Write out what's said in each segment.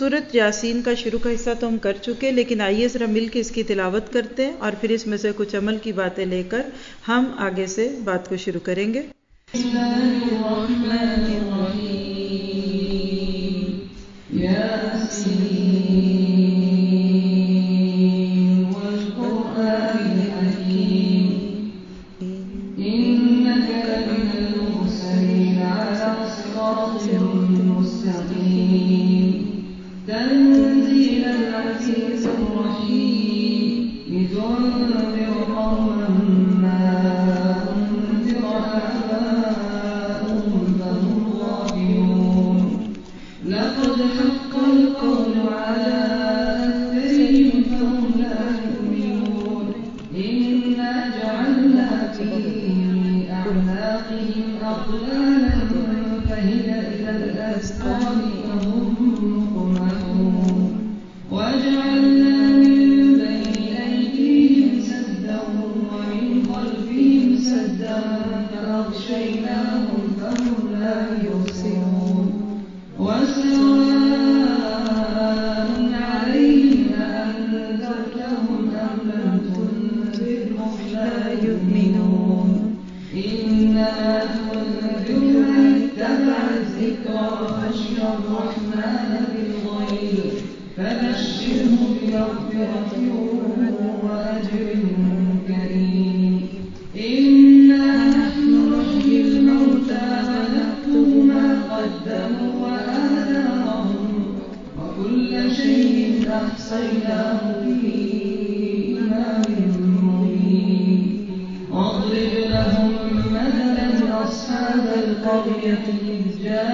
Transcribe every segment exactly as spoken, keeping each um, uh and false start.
सूरत यासीन का शुरू का हिस्सा तो हम कर चुके, लेकिन आइए ज़रा मिल के इसकी तिलावत करते हैं और फिर इसमें से कुछ अमल की बातें लेकर हम आगे से बात को शुरू करेंगे। تنزيل العزيز الرحيم لتنذر قوما ما أنذر آباؤهم فهم غافلون لقد حق القول على أكثرهم فهم لا يؤمنون إنا جعلنا في أعناقهم أغلالا فهي إلى الأذقان فهم مقمحون وجعلنا من بين أيديهم سدا ومن خلفهم سدا فأغشيناهم فهم لا يبصرون وسواء عليهم أأنذرتهم أم لم تنذرهم لا يؤمنون إنما تنذر من اتبع الذكر وخشي الرحمن بالغيب فبشره بمغفرة وأجر كريم إنا نحن نحيي الموتى ونكتب ما قدموا وآثارهم وكل شيء أحصيناه في إمام مبين واضرب لهم مثلا أصحاب القرية إذ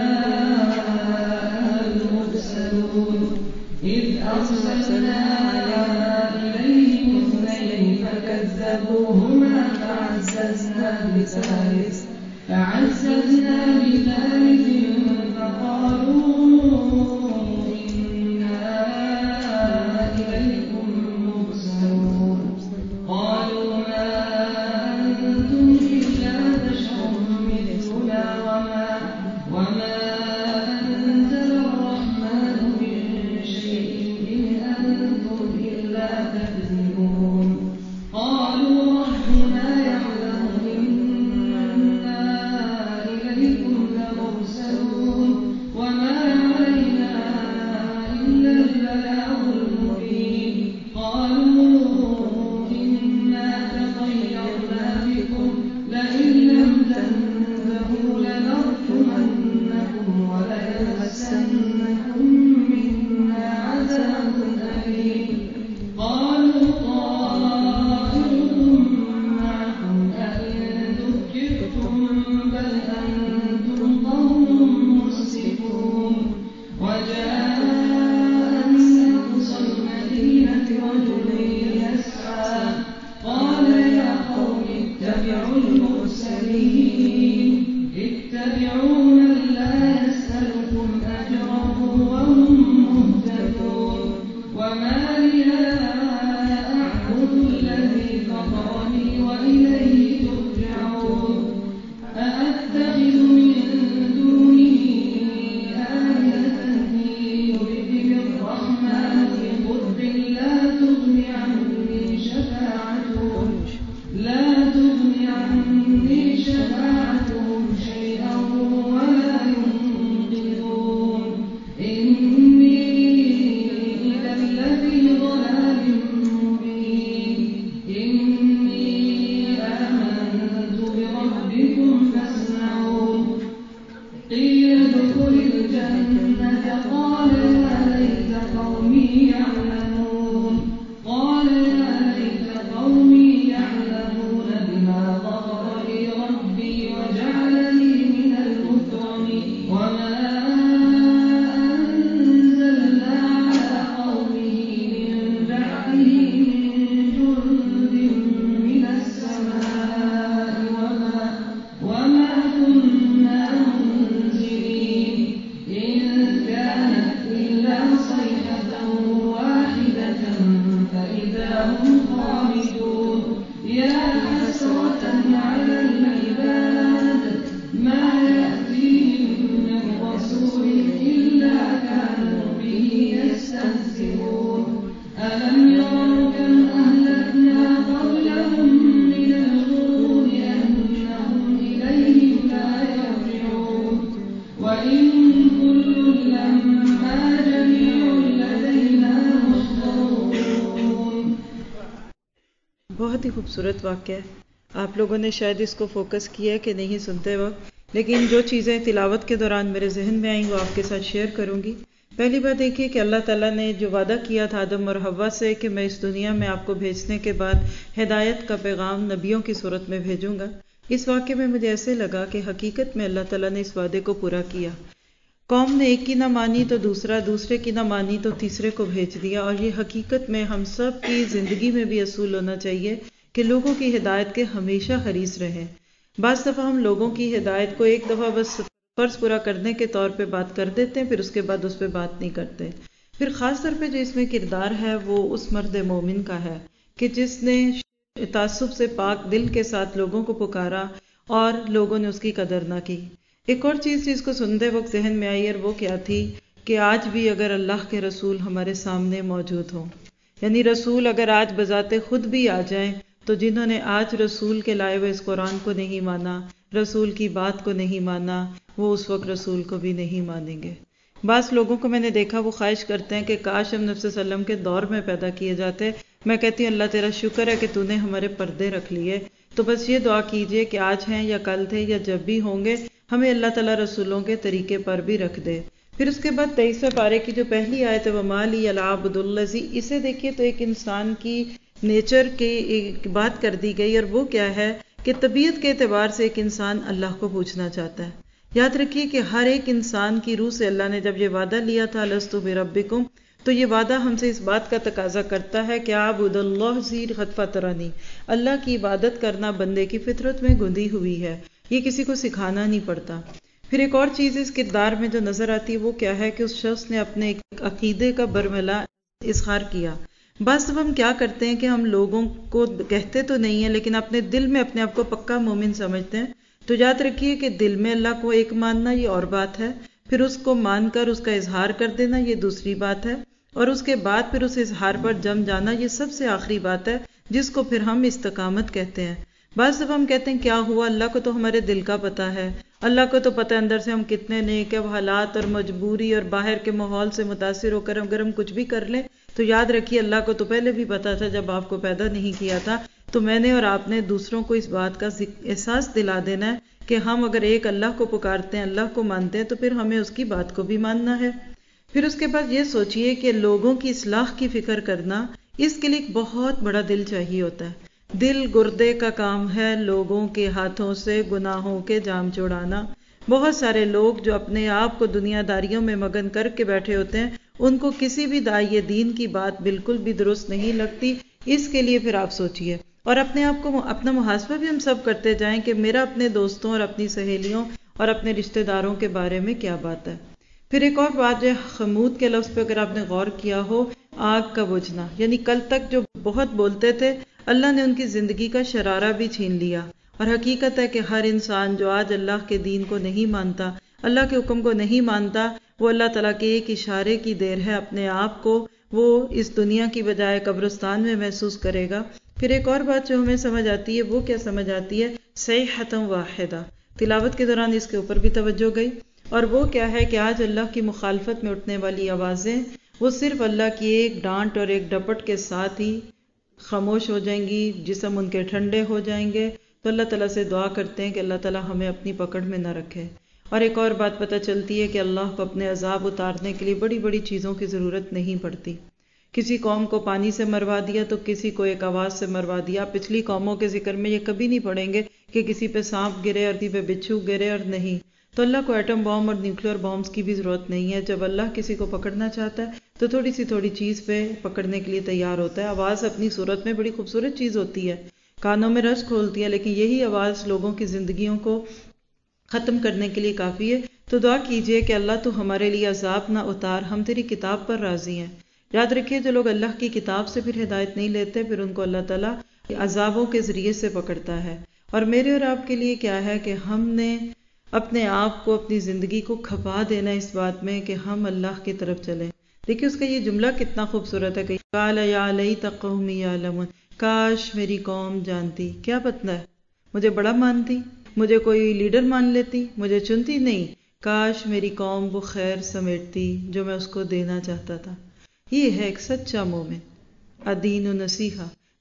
جاءها المرسلون إذ أرسلنا إليهم اثنين فكذبوهما فعززنا بثالث فعززنا بثالث فقالوا إنا إليكم مرسلون قالوا ما أنتم إلا بشر مثلنا وما وما أنزل الرحمن من شيء إن بہت ہی خوبصورت واقعہ ہے. آپ لوگوں نے شاید اس کو فوکس کیا ہے کہ نہیں سنتے وقت، لیکن جو چیزیں تلاوت کے دوران میرے ذہن میں آئیں وہ آپ کے ساتھ شیئر کروں گی. پہلی بات دیکھیے کہ اللہ تعالیٰ نے جو وعدہ کیا تھا آدم اور حوا سے کہ میں اس دنیا میں آپ کو بھیجنے کے بعد ہدایت کا پیغام نبیوں کی صورت میں بھیجوں گا، اس واقعے میں مجھے ایسے لگا کہ حقیقت میں اللہ تعالیٰ نے اس وعدے کو پورا کیا. قوم نے ایک کی نہ مانی تو دوسرا، دوسرے کی نہ مانی تو تیسرے کو بھیج دیا. اور یہ حقیقت میں ہم سب کی زندگی میں بھی اصول ہونا چاہیے کہ لوگوں کی ہدایت کے ہمیشہ حریص رہیں. بعض دفعہ ہم لوگوں کی ہدایت کو ایک دفعہ بس فرض پورا کرنے کے طور پہ بات کر دیتے ہیں، پھر اس کے بعد اس پہ بات نہیں کرتے. پھر خاص طور پہ جو اس میں کردار ہے وہ اس مرد مومن کا ہے کہ جس نے تعصب سے پاک دل کے ساتھ لوگوں کو پکارا اور لوگوں نے اس کی قدر نہ کی. ایک اور چیز جس کو سنتے وقت ذہن میں آئی اور وہ کیا تھی کہ آج بھی اگر اللہ کے رسول ہمارے سامنے موجود ہوں، یعنی رسول اگر آج بذات خود بھی آ جائیں تو جنہوں نے آج رسول کے لائے ہوئے اس قرآن کو نہیں مانا، رسول کی بات کو نہیں مانا، وہ اس وقت رسول کو بھی نہیں مانیں گے. بعض لوگوں کو میں نے دیکھا وہ خواہش کرتے ہیں کہ کاش ہم نبی صلی اللہ علیہ وسلم کے دور میں پیدا کیے جاتے. میں کہتی ہوں اللہ تیرا شکر ہے کہ تو نے ہمارے پردے رکھ لیے. تو بس یہ دعا کیجئے کہ آج ہیں یا کل تھے یا جب بھی ہوں گے ہمیں اللہ تعالیٰ رسولوں کے طریقے پر بھی رکھ دے. پھر اس کے بعد تیئیسویں پارے کی جو پہلی آیت ہے وَمَا لِيَ الْعَبْدُ الَّذِي، اسے دیکھیے تو ایک انسان کی نیچر کی ایک بات کر دی گئی، اور وہ کیا ہے کہ طبیعت کے اعتبار سے ایک انسان اللہ کو پوچھنا چاہتا ہے. یاد رکھیے کہ ہر ایک انسان کی روح سے اللہ نے جب یہ وعدہ لیا تھا لست بربکم، تو یہ وعدہ ہم سے اس بات کا تقاضا کرتا ہے کہ عبد اللہ زیر خط فطرانی، اللہ کی عبادت کرنا بندے کی فطرت میں گندی ہوئی ہے، یہ کسی کو سکھانا نہیں پڑتا. پھر ایک اور چیز اس کردار میں جو نظر آتی ہے وہ کیا ہے کہ اس شخص نے اپنے عقیدے کا برملا اظہار کیا. بس اب ہم کیا کرتے ہیں کہ ہم لوگوں کو کہتے تو نہیں ہیں لیکن اپنے دل میں اپنے آپ کو پکا مومن سمجھتے ہیں. تو یاد رکھیے کہ دل میں اللہ کو ایک ماننا یہ اور بات ہے، پھر اس کو مان کر اس کا اظہار کر دینا یہ دوسری بات ہے، اور اس کے بعد پھر اس اظہار پر جم جانا یہ سب سے آخری بات ہے جس کو پھر ہم استقامت کہتے ہیں. بعض دفعہ ہم کہتے ہیں کیا ہوا، اللہ کو تو ہمارے دل کا پتہ ہے، اللہ کو تو پتہ ہے اندر سے ہم کتنے نیک ہیں. حالات اور مجبوری اور باہر کے ماحول سے متاثر ہو کر اگر ہم کچھ بھی کر لیں تو یاد رکھیے اللہ کو تو پہلے بھی پتہ تھا جب آپ کو پیدا نہیں کیا تھا. تو میں نے اور آپ نے دوسروں کو اس بات کا احساس دلا دینا ہے کہ ہم اگر ایک اللہ کو پکارتے ہیں، اللہ کو مانتے ہیں، تو پھر ہمیں اس کی بات کو بھی ماننا ہے. پھر اس کے بعد یہ سوچئے کہ لوگوں کی اصلاح کی فکر کرنا، اس کے لیے ایک بہت بڑا دل چاہیے ہوتا ہے. دل گردے کا کام ہے لوگوں کے ہاتھوں سے گناہوں کے جام چھڑانا. بہت سارے لوگ جو اپنے آپ کو دنیا داریوں میں مگن کر کے بیٹھے ہوتے ہیں، ان کو کسی بھی داعی دین کی بات بالکل بھی درست نہیں لگتی. اس کے لیے پھر آپ سوچئے اور اپنے آپ کو اپنا محاسبہ بھی ہم سب کرتے جائیں کہ میرا اپنے دوستوں اور اپنی سہیلیوں اور اپنے رشتہ داروں کے بارے میں کیا بات ہے. پھر ایک اور بات جو خمود کے لفظ پہ اگر آپ نے غور کیا ہو، آگ کا بجھنا، یعنی کل تک جو بہت بولتے تھے اللہ نے ان کی زندگی کا شرارہ بھی چھین لیا. اور حقیقت ہے کہ ہر انسان جو آج اللہ کے دین کو نہیں مانتا، اللہ کے حکم کو نہیں مانتا، وہ اللہ تعالیٰ کے ایک اشارے کی دیر ہے اپنے آپ کو وہ اس دنیا کی بجائے قبرستان میں محسوس کرے گا. پھر ایک اور بات جو ہمیں سمجھ آتی ہے وہ کیا سمجھ آتی ہے، صیحۃ واحدہ. تلاوت کے دوران اس کے اوپر بھی توجہ گئی، اور وہ کیا ہے کہ آج اللہ کی مخالفت میں اٹھنے والی آوازیں وہ صرف اللہ کی ایک ڈانٹ اور ایک ڈپٹ کے ساتھ ہی خاموش ہو جائیں گی، جسم ان کے ٹھنڈے ہو جائیں گے. تو اللہ تعالیٰ سے دعا کرتے ہیں کہ اللہ تعالیٰ ہمیں اپنی پکڑ میں نہ رکھے. اور ایک اور بات پتہ چلتی ہے کہ اللہ کو اپنے عذاب اتارنے کے لیے بڑی بڑی چیزوں کی ضرورت نہیں پڑتی. کسی قوم کو پانی سے مروا دیا تو کسی کو ایک آواز سے مروا دیا. پچھلی قوموں کے ذکر میں یہ کبھی نہیں پڑھیں گے کہ کسی پہ سانپ گرے اور کسی پہ بچھو گرے اور نہیں. تو اللہ کو ایٹم بام اور نیوکلیر بامز کی بھی ضرورت نہیں ہے. جب اللہ کسی کو پکڑنا چاہتا ہے تو تھوڑی سی تھوڑی چیز پہ پکڑنے کے لیے تیار ہوتا ہے. آواز اپنی صورت میں بڑی خوبصورت چیز ہوتی ہے، کانوں میں رس کھولتی ہے، لیکن یہی آواز لوگوں کی زندگیوں کو ختم کرنے کے لیے کافی ہے. تو دعا کیجئے کہ اللہ تو ہمارے لیے عذاب نہ اتار، ہم تیری کتاب پر راضی ہیں. یاد رکھیے جو لوگ اللہ کی کتاب سے پھر ہدایت نہیں لیتے پھر ان کو اللہ تعالیٰ عذابوں کے ذریعے سے پکڑتا ہے. اور میرے اور آپ کے لیے کیا ہے کہ ہم نے اپنے آپ کو اپنی زندگی کو کھپا دینا اس بات میں کہ ہم اللہ کی طرف چلیں. دیکھیے اس کا یہ جملہ کتنا خوبصورت ہے کہ قال یا لیت قومی یعلمون، کاش میری قوم جانتی. کیا پتہ ہے، مجھے بڑا مانتی، مجھے کوئی لیڈر مان لیتی، مجھے چنتی نہیں. کاش میری قوم وہ خیر سمیٹتی جو میں اس کو دینا چاہتا تھا. یہ ہے ایک سچا مومن. الدین نصیحہ،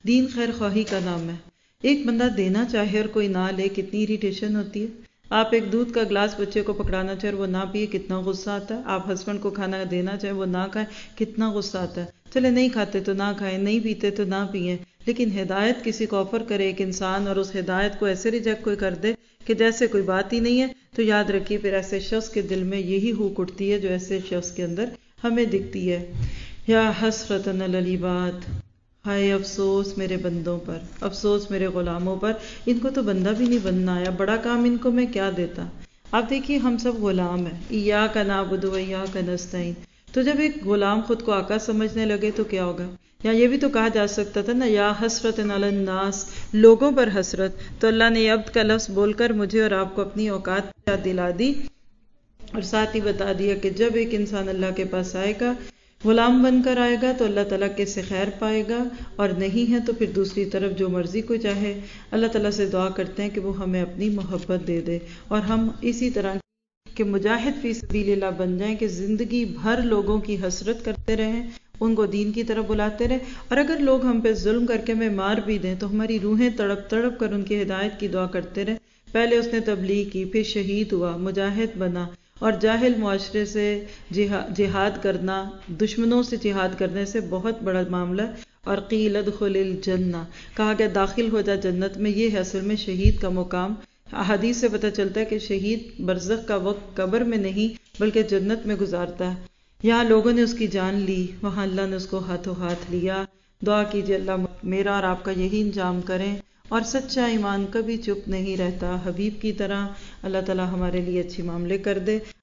دین خیر خواہی کا نام ہے۔ ایک بندہ دینا چاہے اور کوئی نہ لے، کتنی اریٹیشن ہوتی ہے۔ آپ ایک دودھ کا گلاس بچے کو پکڑانا چاہے وہ نہ پیے، کتنا غصہ آتا ہے۔ آپ ہسبینڈ کو کھانا دینا چاہے وہ نہ کھائے، کتنا غصہ آتا ہے۔ چلے نہیں کھاتے تو نہ کھائیں، نہیں پیتے تو نہ پئیں، لیکن ہدایت کسی کو آفر کرے ایک انسان اور اس ہدایت کو ایسے ریجیکٹ کوئی کر دے کہ جیسے کوئی بات ہی نہیں ہے، تو یاد رکھیے پھر ایسے شخص کے دل میں یہی ہوک اٹھتی ہے جو ایسے شخص کے اندر ہمیں دکھتی ہے۔ یا حسرتن علی العباد، ہائے افسوس میرے بندوں پر، افسوس میرے غلاموں پر، ان کو تو بندہ بھی نہیں بننا آیا، بڑا کام ان کو میں کیا دیتا۔ آپ دیکھیے ہم سب غلام ہیں، ایاک نعبد و ایاک نستعین، تو جب ایک غلام خود کو آقا سمجھنے لگے تو کیا ہوگا؟ یا یہ بھی تو کہا جا سکتا تھا نا، یا حسرت علی الناس، لوگوں پر حسرت۔ تو اللہ نے عبد کا لفظ بول کر مجھے اور آپ کو اپنی اوقات یاد دلا دی، اور ساتھ ہی بتا دیا کہ جب ایک انسان اللہ کے پاس آئے گا، غلام بن کر آئے گا تو اللہ تعالیٰ کے سے خیر پائے گا، اور نہیں ہے تو پھر دوسری طرف جو مرضی کو چاہے۔ اللہ تعالیٰ سے دعا کرتے ہیں کہ وہ ہمیں اپنی محبت دے دے، اور ہم اسی طرح کہ مجاہد فی سبیل اللہ بن جائیں کہ زندگی بھر لوگوں کی حسرت کرتے رہیں، ان کو دین کی طرف بلاتے رہیں، اور اگر لوگ ہم پہ ظلم کر کے ہمیں مار بھی دیں تو ہماری روحیں تڑپ تڑپ کر ان کی ہدایت کی دعا کرتے رہیں۔ پہلے اس نے تبلیغ کی، پھر شہید ہوا، مجاہد بنا، اور جاہل معاشرے سے جہاد کرنا، دشمنوں سے جہاد کرنے سے بہت بڑا معاملہ، اور قیل ادخل الجنہ، کہا کہ داخل ہو جا جنت میں۔ یہ ہے اصل میں شہید کا مقام۔ احادیث سے پتہ چلتا ہے کہ شہید برزخ کا وقت قبر میں نہیں بلکہ جنت میں گزارتا ہے۔ یہاں لوگوں نے اس کی جان لی، وہاں اللہ نے اس کو ہاتھوں ہاتھ لیا۔ دعا کیجیے اللہ میرا اور آپ کا یہی انجام کریں، اور سچا ایمان کبھی چپ نہیں رہتا، حبیب کی طرح۔ اللہ تعالی ہمارے لیے اچھی معاملے کر دے۔